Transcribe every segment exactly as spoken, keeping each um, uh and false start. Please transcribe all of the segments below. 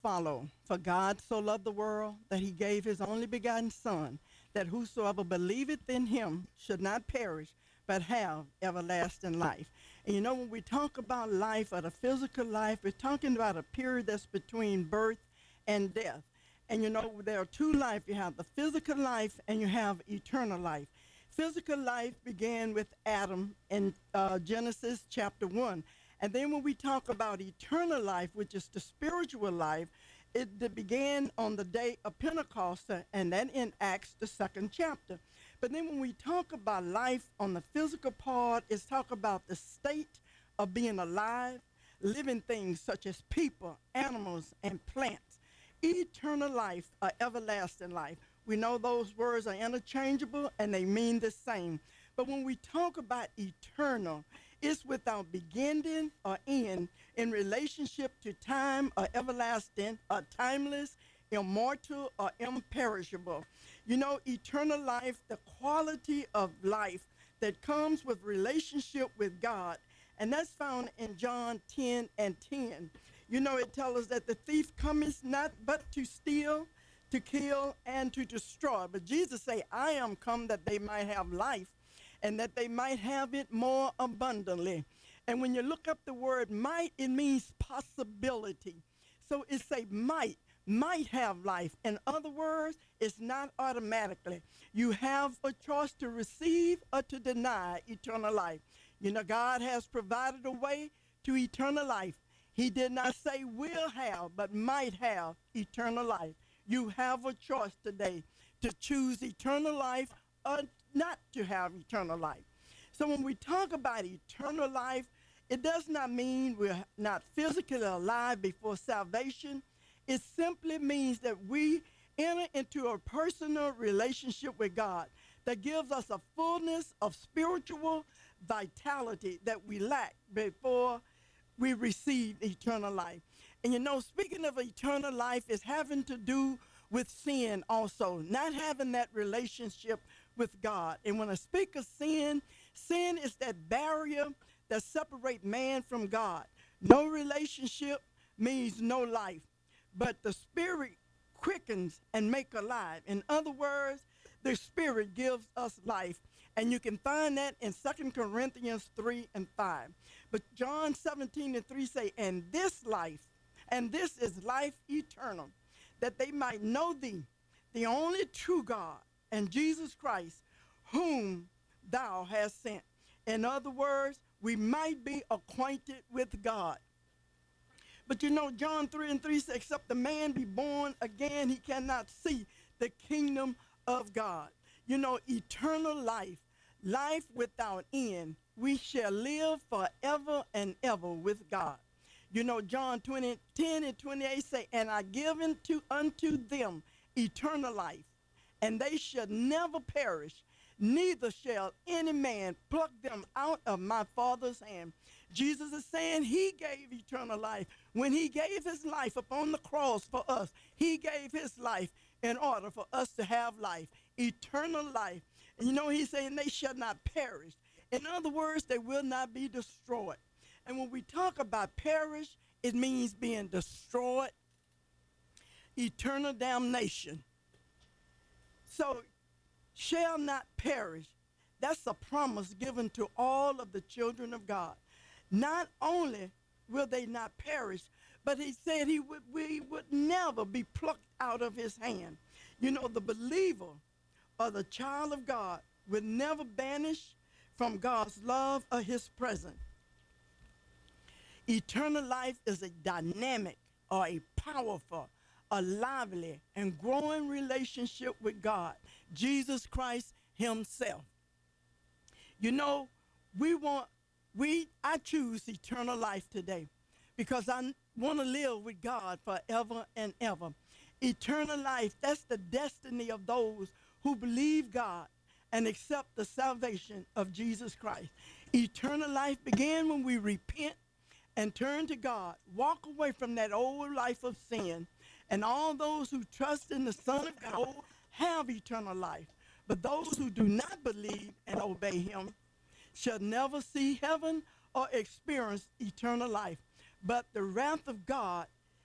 follow. For God so loved the world that he gave his only begotten Son, that whosoever believeth in him should not perish, but have everlasting life. And you know, when we talk about life or the physical life, we're talking about a period that's between birth and death. And you know, there are two life. You have the physical life and you have eternal life. Physical life began with Adam in uh, Genesis chapter one. And then when we talk about eternal life, which is the spiritual life, it, it began on the day of Pentecost, uh, and then in Acts, the second chapter. But then when we talk about life on the physical part, it's talk about the state of being alive, living things such as people, animals, and plants. Eternal life or everlasting life. We know those words are interchangeable and they mean the same. But when we talk about eternal, it's without beginning or end in relationship to time or everlasting or timeless, immortal or imperishable. You know, eternal life, the quality of life that comes with relationship with God. And that's found in John ten and ten. You know, it tells us that the thief cometh not but to steal, to kill, and to destroy. But Jesus say, I am come that they might have life and that they might have it more abundantly. And when you look up the word might, it means possibility. So it's a might, might have life. In other words, it's not automatically. You have a choice to receive or to deny eternal life. You know, God has provided a way to eternal life. He did not say will have, but might have eternal life. You have a choice today to choose eternal life or not to have eternal life. So when we talk about eternal life, it does not mean we're not physically alive before salvation. It simply means that we enter into a personal relationship with God that gives us a fullness of spiritual vitality that we lack before we receive eternal life. And you know, speaking of eternal life, is having to do with sin also, not having that relationship with God. And when I speak of sin, sin is that barrier that separates man from God. No relationship means no life, but the spirit quickens and make alive. In other words, the spirit gives us life. And you can find that in Second Corinthians three and five. But John seventeen and three say, and this life, and this is life eternal, that they might know thee, the only true God, and Jesus Christ, whom thou hast sent. In other words, we might be acquainted with God. But you know, John three and three says, except the man be born again, he cannot see the kingdom of God. You know, eternal life, life without end. We shall live forever and ever with God. You know, John twenty, ten and twenty-eight say, and I give unto, unto them eternal life, and they shall never perish, neither shall any man pluck them out of my Father's hand. Jesus is saying he gave eternal life. When he gave his life upon the cross for us, he gave his life in order for us to have life, eternal life. And you know, he's saying they shall not perish. In other words, they will not be destroyed. And when we talk about perish, it means being destroyed, eternal damnation. So, shall not perish. That's a promise given to all of the children of God. Not only will they not perish, but he said he would, we would never be plucked out of his hand. You know, the believer or the child of God will never banish from God's love or his presence. Eternal life is a dynamic or a powerful, a lively, and growing relationship with God, Jesus Christ himself. You know, we want, we, I choose eternal life today because I want to live with God forever and ever. Eternal life, that's the destiny of those who believe God and accept the salvation of Jesus Christ. Eternal life began when we repent and turn to God, walk away from that old life of sin, and all those who trust in the Son of God have eternal life. But those who do not believe and obey him shall never see heaven or experience eternal life. But the wrath of God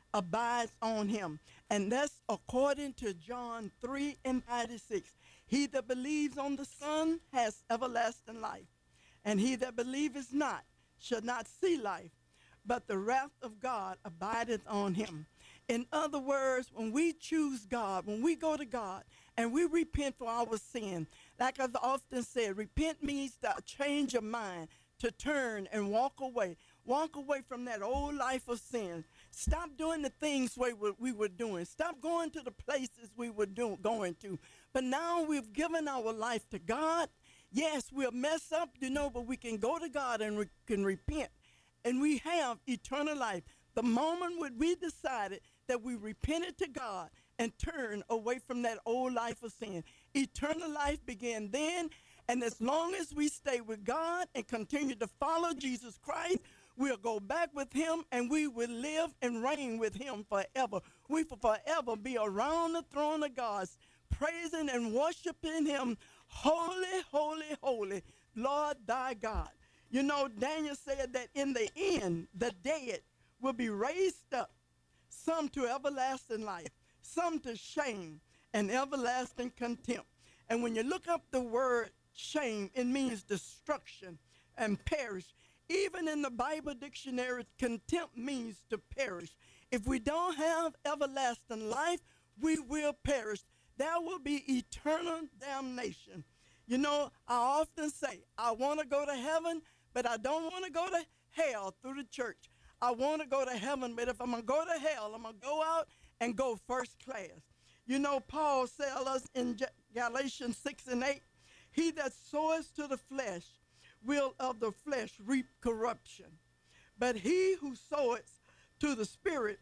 abides on him. And that's according to John three and thirty-six. He that believes on the Son has everlasting life, and he that believeth not shall not see life, but the wrath of God abideth on him. In other words, when we choose God, when we go to God and we repent for our sin, like I've often said, repent means to change your mind, to turn and walk away. Walk away from that old life of sin. Stop doing the things we were, we were doing. Stop going to the places we were do, going to. But now we've given our life to God. Yes, we'll mess up, you know, but we can go to God and we can repent. And we have eternal life. The moment when we decided that we repented to God and turned away from that old life of sin, eternal life began then. And as long as we stay with God and continue to follow Jesus Christ, we'll go back with him and we will live and reign with him forever. We will forever be around the throne of God, praising and worshiping him. Holy, holy, holy, Lord thy God. You know, Daniel said that in the end, the dead will be raised up, some to everlasting life, some to shame and everlasting contempt. And when you look up the word shame, it means destruction and perish. Even in the Bible dictionary, contempt means to perish. If we don't have everlasting life, we will perish. There will be eternal damnation. You know, I often say, I want to go to heaven, but I don't want to go to hell through the church. I want to go to heaven, but if I'm going to go to hell, I'm going to go out and go first class. You know, Paul tells us in Galatians six and eight, he that soweth to the flesh will of the flesh reap corruption. But he who soweth to the Spirit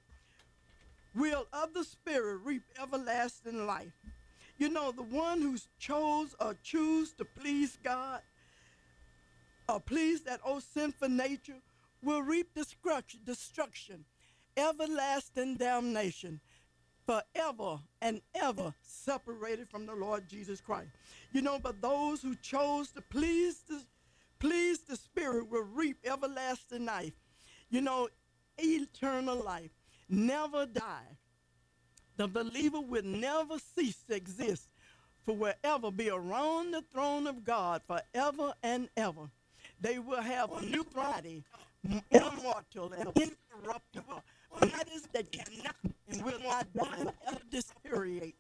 will of the Spirit reap everlasting life. You know, the one who chose or choose to please God or please that old sinful nature will reap destruction, everlasting damnation, forever and ever separated from the Lord Jesus Christ. You know, but those who chose to please the, please the Spirit will reap everlasting life. You know, eternal life, never die. The believer will never cease to exist, for will ever be around the throne of God forever and ever. They will have a new body, immortal and incorruptible, bodies that cannot and will not die and ever deteriorate.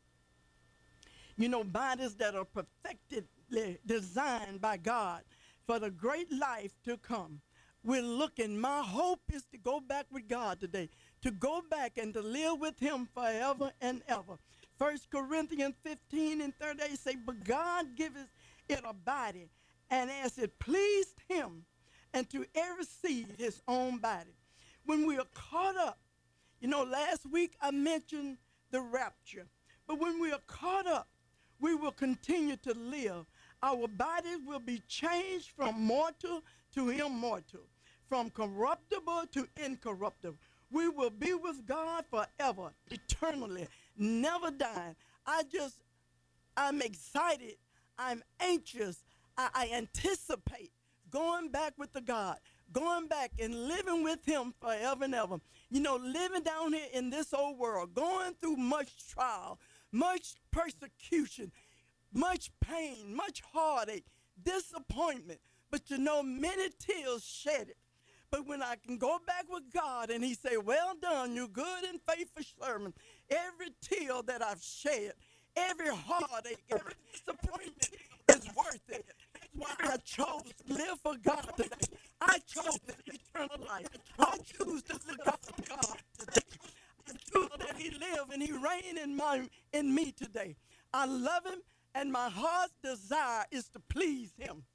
You know, bodies that are perfectly designed by God for the great life to come. We're looking, my hope is to go back with God today, to go back and to live with him forever and ever. First Corinthians fifteen and thirty-eight say, but God giveth it a body, and as it pleased him, and to every seed his own body. When we are caught up, you know, last week I mentioned the rapture, but when we are caught up, we will continue to live. Our bodies will be changed from mortal to immortal, from corruptible to incorruptible. We will be with God forever, eternally, never dying. I just, I'm excited. I'm anxious. I, I anticipate going back with the God, going back and living with him forever and ever. You know, living down here in this old world, going through much trial, much persecution, much pain, much heartache, disappointment. But you know, many tears shedded. But when I can go back with God and he say, well done, you good and faithful servant, every tear that I've shed, every heartache, every disappointment is worth it. That's why I chose to live for God today. I chose eternal life. I choose to live for God today. I choose that he live and he reign in, my, in me today. I love him, and my heart's desire is to please him.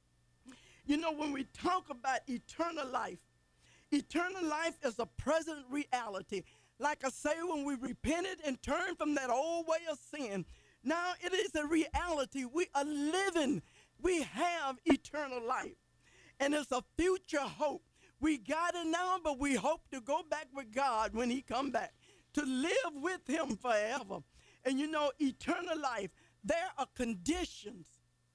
You know, when we talk about eternal life, eternal life is a present reality. Like I say, when we repented and turned from that old way of sin, now it is a reality. We are living. We have eternal life. And it's a future hope. We got it now, but we hope to go back with God when he come back, to live with him forever. And you know, eternal life, there are conditions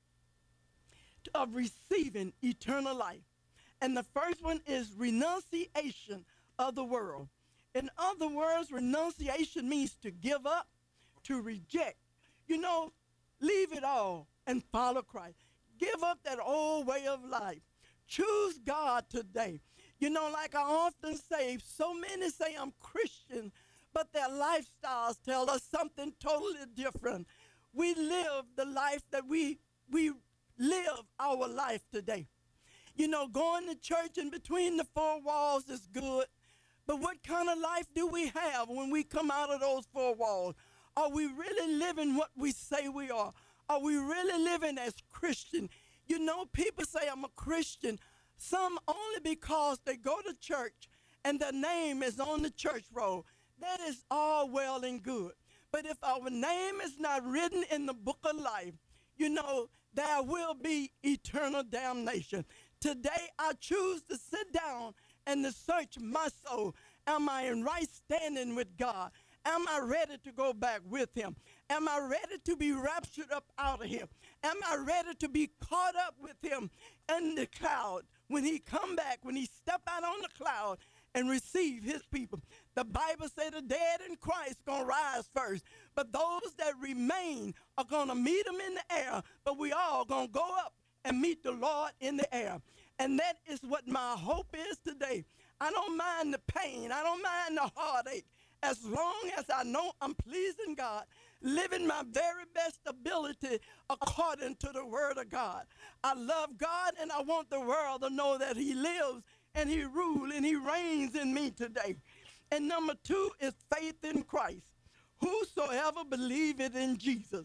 of receiving eternal life. And the first one is renunciation of the world. In other words, renunciation means to give up, to reject. You know, leave it all and follow Christ. Give up that old way of life. Choose God today. You know, like I often say, so many say I'm Christian, but their lifestyles tell us something totally different. We live the life that we we live our life today. You know, going to church in between the four walls is good, but what kind of life do we have when we come out of those four walls? Are we really living what we say we are? Are we really living as Christian? You know, people say I'm a Christian, some only because they go to church and their name is on the church roll. That is all well and good. But if our name is not written in the book of life, you know, there will be eternal damnation. Today, I choose to sit down and to search my soul. Am I in right standing with God? Am I ready to go back with him? Am I ready to be raptured up out of here? Am I ready to be caught up with him in the cloud when he come back, when he step out on the cloud and receive his people? The Bible says the dead in Christ going to rise first, but those that remain are going to meet him in the air, but we all going to go up and meet the Lord in the air. And that is what my hope is today. I don't mind the pain. I don't mind the heartache. As long as I know I'm pleasing God, living my very best ability according to the word of God. I love God and I want the world to know that he lives and he rules and he reigns in me today. And number two is faith in Christ. Whosoever believeth in Jesus,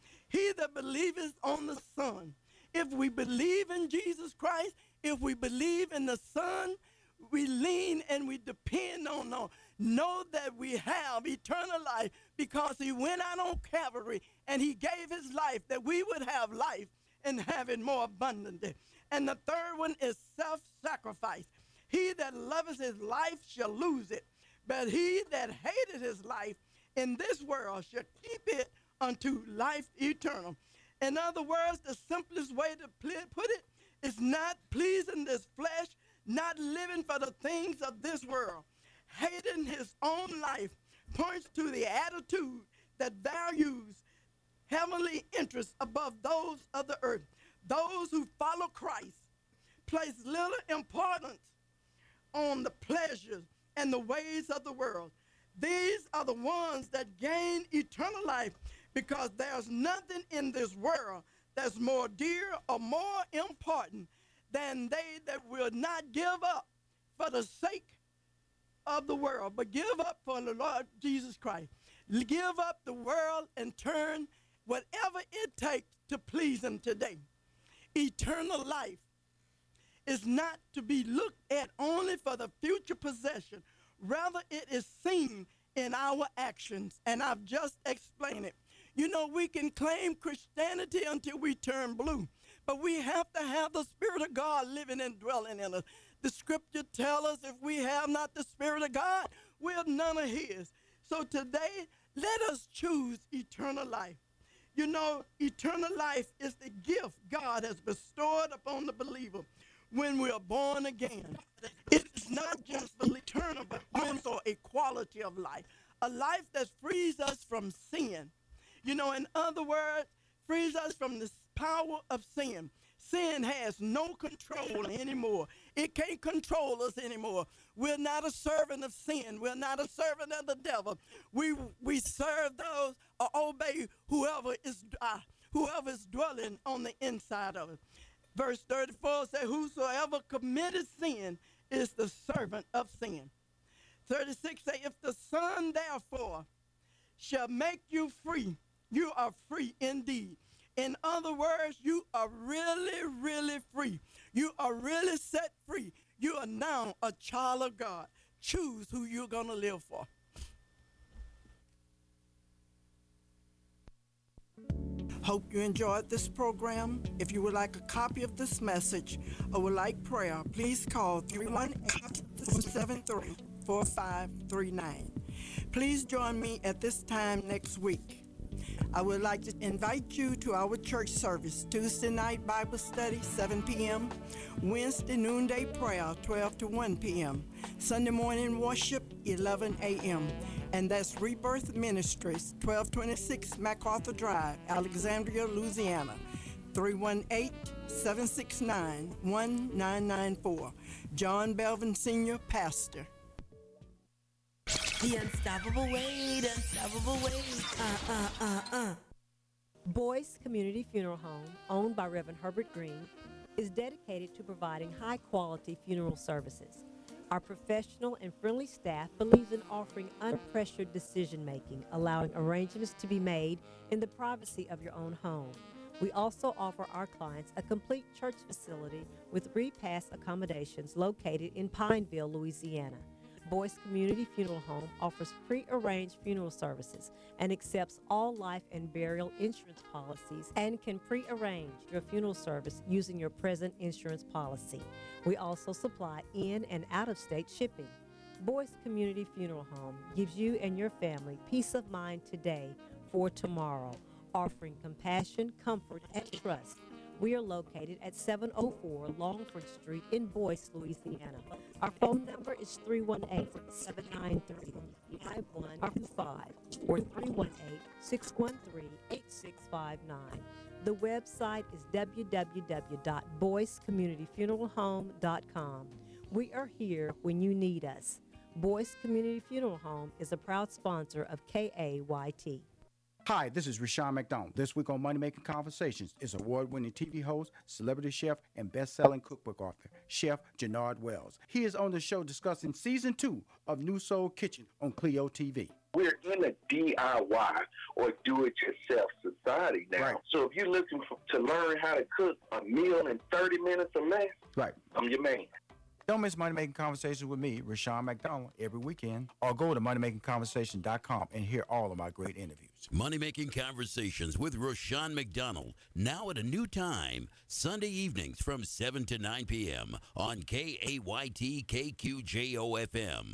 he that believeth on the Son. If we believe in Jesus Christ, if we believe in the Son, we lean and we depend on him. Know that we have eternal life because he went out on Calvary and he gave his life that we would have life and have it more abundantly. And the third one is self-sacrifice. He that loveth his life shall lose it, but he that hated his life in this world shall keep it unto life eternal. In other words, the simplest way to put it is not pleasing this flesh, not living for the things of this world. Hating his own life points to the attitude that values heavenly interests above those of the earth. Those who follow Christ place little importance on the pleasures and the ways of the world. These are the ones that gain eternal life because there's nothing in this world that's more dear or more important than they that will not give up for the sake of the world, but give up for the Lord Jesus Christ. Give up the world and turn whatever it takes to please him today. Eternal life is not to be looked at only for the future possession. Rather, it is seen in our actions, and I've just explained it. You know, we can claim Christianity until we turn blue, but we have to have the Spirit of God living and dwelling in us. The scripture tells us if we have not the Spirit of God, we're none of his. So today, let us choose eternal life. You know, eternal life is the gift God has bestowed upon the believer when we are born again. It is not just eternal, but also a quality of life, a life that frees us from sin. You know, in other words, frees us from the power of sin. Sin has no control anymore. It can't control us anymore. We're not a servant of sin. We're not a servant of the devil. We we serve those or obey whoever is uh, whoever is dwelling on the inside of us. Verse thirty-four says, whosoever committed sin is the servant of sin. thirty-six says, if the Son therefore shall make you free, you are free indeed. In other words, you are really, really free. You are really set free. You are now a child of God. Choose who you're going to live for. Hope you enjoyed this program. If you would like a copy of this message or would like prayer, please call three one eight, four seven three, four five three nine. Please join me at this time next week. I would like to invite you to our church service, Tuesday night Bible study, seven p.m., Wednesday noonday prayer, twelve to one p.m., Sunday morning worship, eleven a.m., and that's Rebirth Ministries, twelve twenty-six MacArthur Drive, Alexandria, Louisiana, three one eight, seven six nine, one nine nine four. John Belvin Senior, Pastor. The unstoppable weight, unstoppable weight. Uh, uh, uh, uh. Boyce Community Funeral Home, owned by Reverend Herbert Green, is dedicated to providing high-quality funeral services. Our professional and friendly staff believes in offering unpressured decision-making, allowing arrangements to be made in the privacy of your own home. We also offer our clients a complete church facility with repast accommodations located in Pineville, Louisiana. Boyce Community Funeral Home offers pre-arranged funeral services and accepts all life and burial insurance policies and can pre-arrange your funeral service using your present insurance policy. We also supply in and out-of-state shipping. Boyce Community Funeral Home gives you and your family peace of mind today for tomorrow, offering compassion, comfort, and trust. We are located at seven oh four Longford Street in Boyce, Louisiana. Our phone number is three one eight, seven nine three, five one two five or three one eight, six one three, eight six five nine. The website is w w w dot boyce community funeral home dot com. We are here when you need us. Boyce Community Funeral Home is a proud sponsor of K A Y T. Hi, this is Rashawn McDonald. This week on Money Making Conversations is award-winning T V host, celebrity chef, and best-selling cookbook author, Chef Jannard Wells. He is on the show discussing season two of New Soul Kitchen on Clio T V. We're in a D I Y or do-it-yourself society now. Right. So if you're looking for, to learn how to cook a meal in thirty minutes or less, Right. I'm your man. Don't miss Money Making Conversations with me, Rashawn McDonald, every weekend. Or go to money making conversation dot com and hear all of my great interviews. Money Making Conversations with Rashawn McDonald, now at a new time, Sunday evenings from seven to nine p.m. on K A Y T K Q J O F M.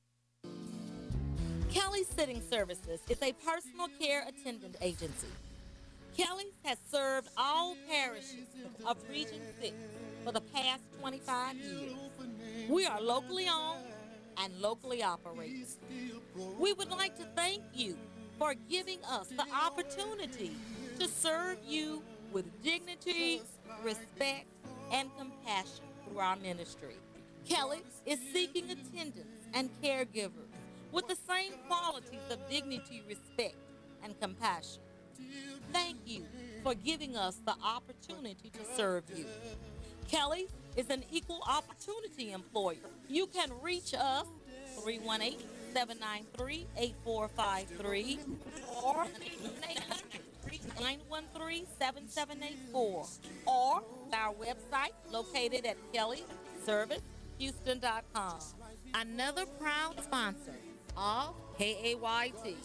Kelly's Sitting Services is a personal care attendant agency. Kelly's has served all parishes of Region six for the past twenty-five years. We are locally owned and locally operated. We would like to thank you for giving us the opportunity to serve you with dignity, respect, and compassion through our ministry. Kelly's is seeking attendants and caregivers with the same qualities of dignity, respect, and compassion. Thank you for giving us the opportunity to serve you. Kelly is an equal opportunity employer. You can reach us three one eight, seven nine three, eight four five three or nine one three, seven seven eight four or our website located at kelly service houston dot com. Another proud sponsor of K A Y T.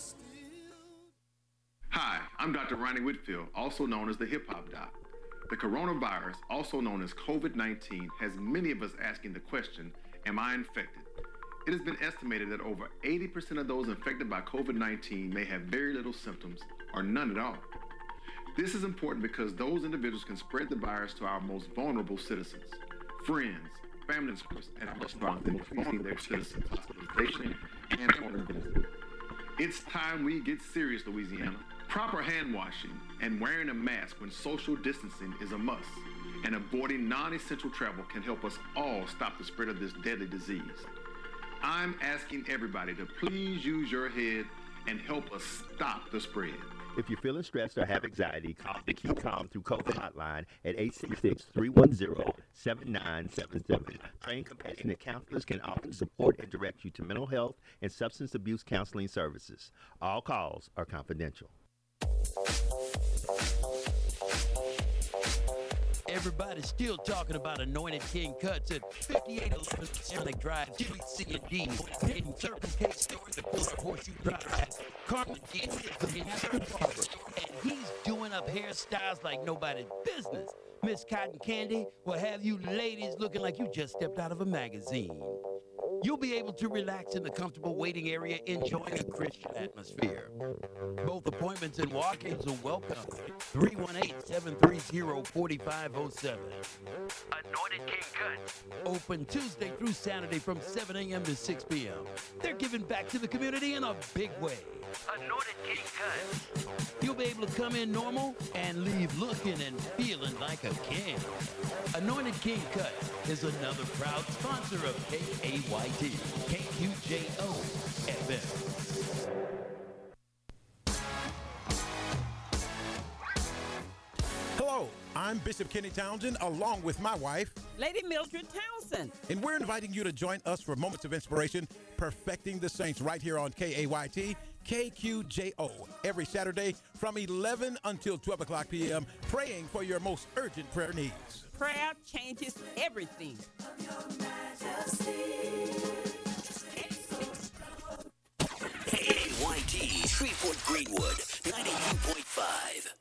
Hi, I'm Doctor Ronnie Whitfield, also known as the Hip Hop Doc. The coronavirus, also known as COVID nineteen, has many of us asking the question, am I infected? It has been estimated that over eighty percent of those infected by COVID nineteen may have very little symptoms or none at all. This is important because those individuals can spread the virus to our most vulnerable citizens, friends, family members, and much more than increasing their citizens' hospitalization and organ visits. It's time we get serious, Louisiana. Proper hand washing and wearing a mask when social distancing is a must, and avoiding non-essential travel can help us all stop the spread of this deadly disease. I'm asking everybody to please use your head and help us stop the spread. If you're feeling stressed or have anxiety, call the Keep Calm Through COVID hotline at eight six six, three one zero, seven nine seven seven. Trained compassionate counselors can offer support and direct you to mental health and substance abuse counseling services. All calls are confidential. Everybody's still talking about Anointed King Cuts at fifty-eight eleven Sonic Drive, G C and D, in Circle K stores at Horseshoe Drive. Carmen G is the master barber, and he's doing up hairstyles like nobody's business. Miss Cotton Candy will have you ladies looking like you just stepped out of a magazine. You'll be able to relax in the comfortable waiting area, enjoying a Christian atmosphere. Both appointments appointments and walk-ins are welcome. three one eight, seven three zero, four five zero seven. Anointed King Cuts. Open Tuesday through Saturday from seven a.m. to six p.m. They're giving back to the community in a big way. Anointed King Cuts. You'll be able to come in normal and leave looking and feeling like a king. Anointed King Cuts is another proud sponsor of K A Y T, K Q J O F M. Hello, I'm Bishop Kenny Townsend, along with my wife, Lady Mildred Townsend. and we're inviting you to join us for Moments of Inspiration, Perfecting the Saints, right here on K A Y T, K Q J O, every Saturday from eleven until twelve o'clock p.m., praying for your most urgent prayer needs. Prayer changes everything. K A Y T, Shreveport Greenwood, ninety-two point five.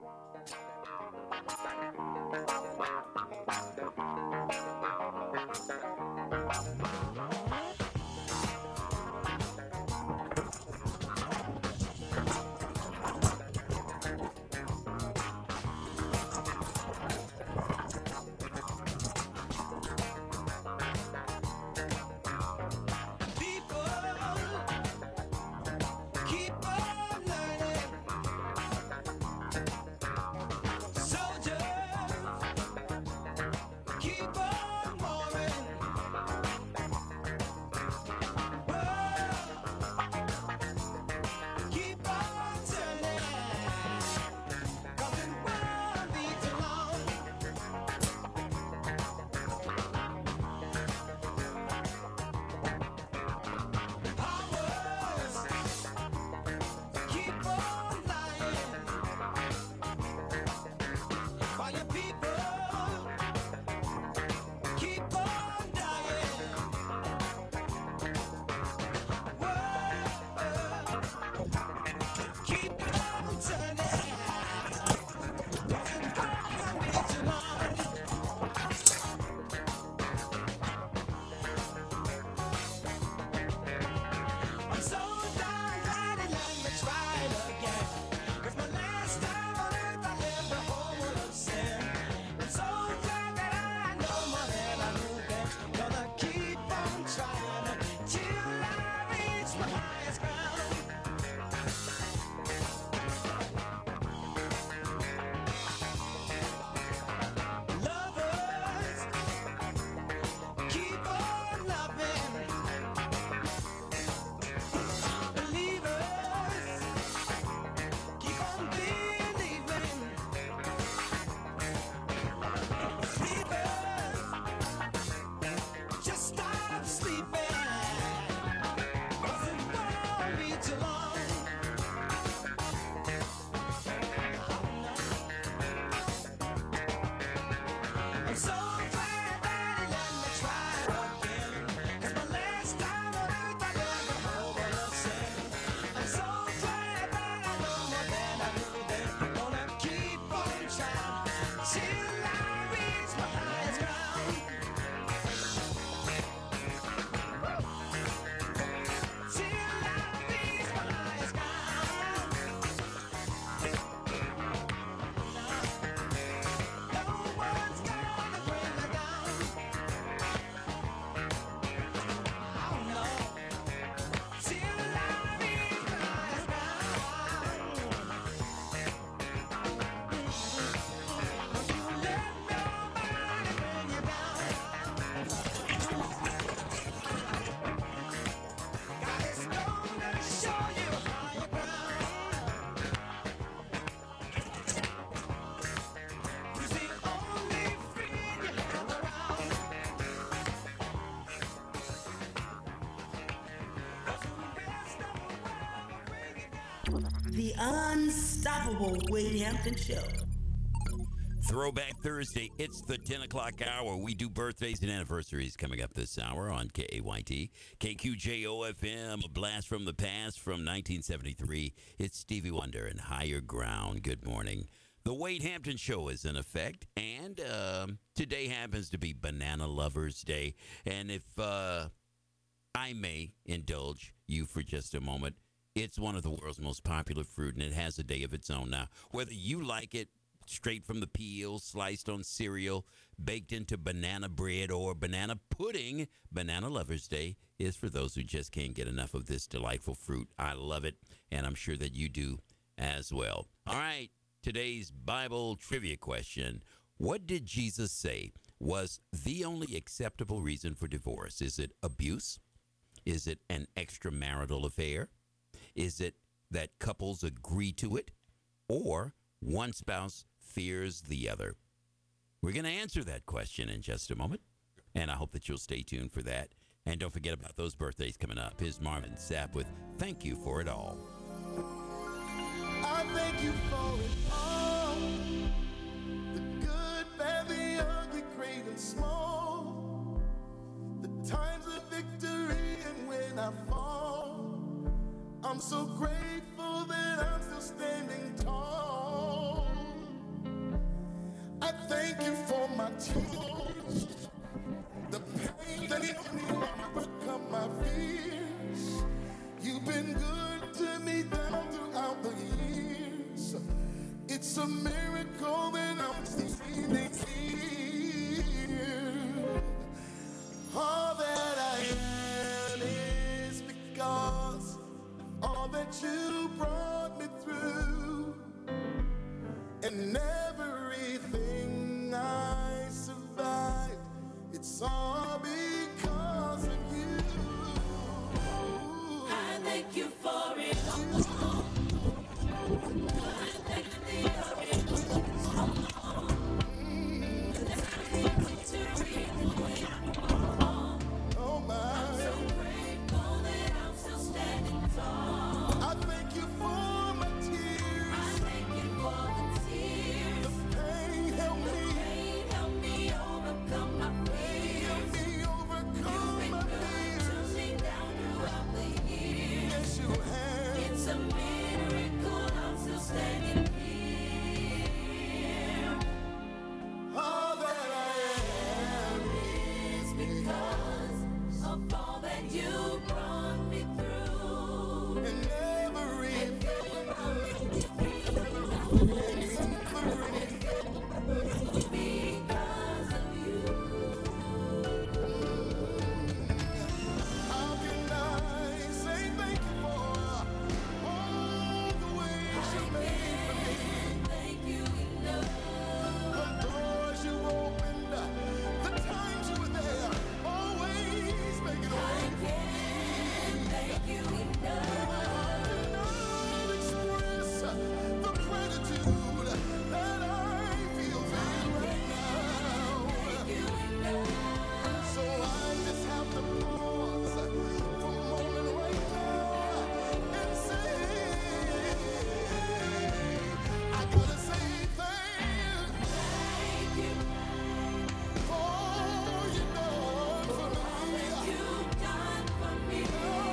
The unstoppable Wade Hampton Show. Throwback Thursday, it's the ten o'clock hour. We do birthdays and anniversaries coming up this hour on K A Y T. K Q J O F M, a blast from the past from nineteen seventy-three. It's Stevie Wonder and Higher Ground. Good morning. The Wade Hampton Show is in effect, and uh, today happens to be Banana Lovers Day. And if uh, I may indulge you for just a moment, It's one of the world's most popular fruit, and it has a day of its own now. Whether you like it straight from the peel, sliced on cereal, baked into banana bread, or banana pudding, Banana Lovers Day is for those who just can't get enough of this delightful fruit. I love it, and I'm sure that you do as well. All right, today's Bible trivia question. What did Jesus say was the only acceptable reason for divorce? Is it abuse? Is it an extramarital affair? Is it that couples agree to it? Or one spouse fears the other? We're going to answer that question in just a moment, and I hope that you'll stay tuned for that. And don't forget about those birthdays coming up. Here's Marvin Sapp with Thank You for It All. I thank you for it all. The good, bad, the ugly, great and small. The times of victory and when I fall. I'm so grateful that I'm still standing tall. I thank you for my tears. The pain that helped me overcome my fears. You've been good to me down throughout the years. It's a miracle that I'm standing here. All that I am is because all that you brought me through. And everything I survived, it's all because of you. I thank you for it all. Oh my. I'm so grateful that I'm still standing tall. I thank you for my tears. I thank you for the tears. The pain helped me. The pain helped me overcome my fears. Helped me overcome my fears. You've been good to me down throughout the years. Yes, you have. It's a miracle I'm still standing here. All that I am is because of all that you brought me through. And everything, because of you. How can I say thank you for all the ways you made for me? Thank you enough. The doors you opened, the times you were there, always making a way. I can't thank you enough. I cannot express the gratitude that I feel for you right now. Thank you enough. So I just have to pause for a moment right now and say, I gotta say thank you for all you've done for me. You've done for me.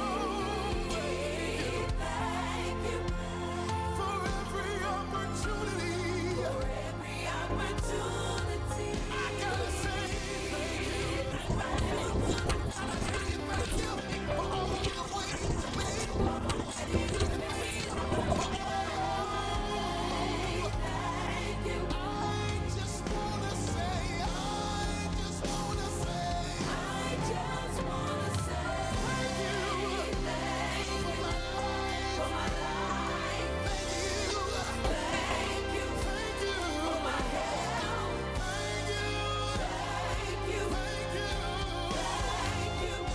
Thank you for every opportunity. For every opportunity. I gotta say thank you. Thank you for all the ways you made. Thank you. I just wanna say, I just wanna say, I just wanna say, thank you. Thank you for my life, for my life. Thank you. Thank you. Thank you for my health. Thank you. Thank you. Thank you.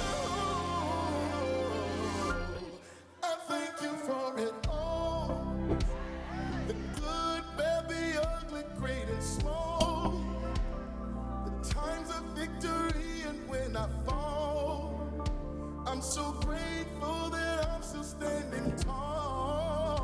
Thank you. I thank you for it all. The good, bad, the ugly, great and small. The times of victory and when I fall. I'm so grateful that I'm still standing tall.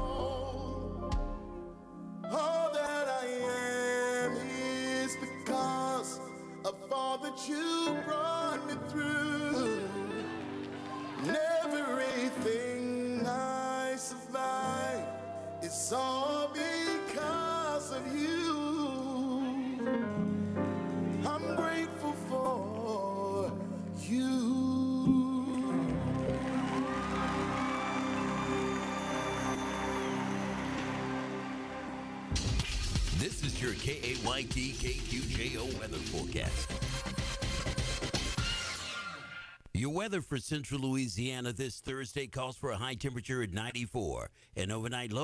All that I am is because of all that you brought me through. And everything I survived, it's all because of you. I'm grateful for you. This is your K A Y T K Q J O weather forecast. Your weather for central Louisiana this Thursday calls for a high temperature at ninety-four, and overnight low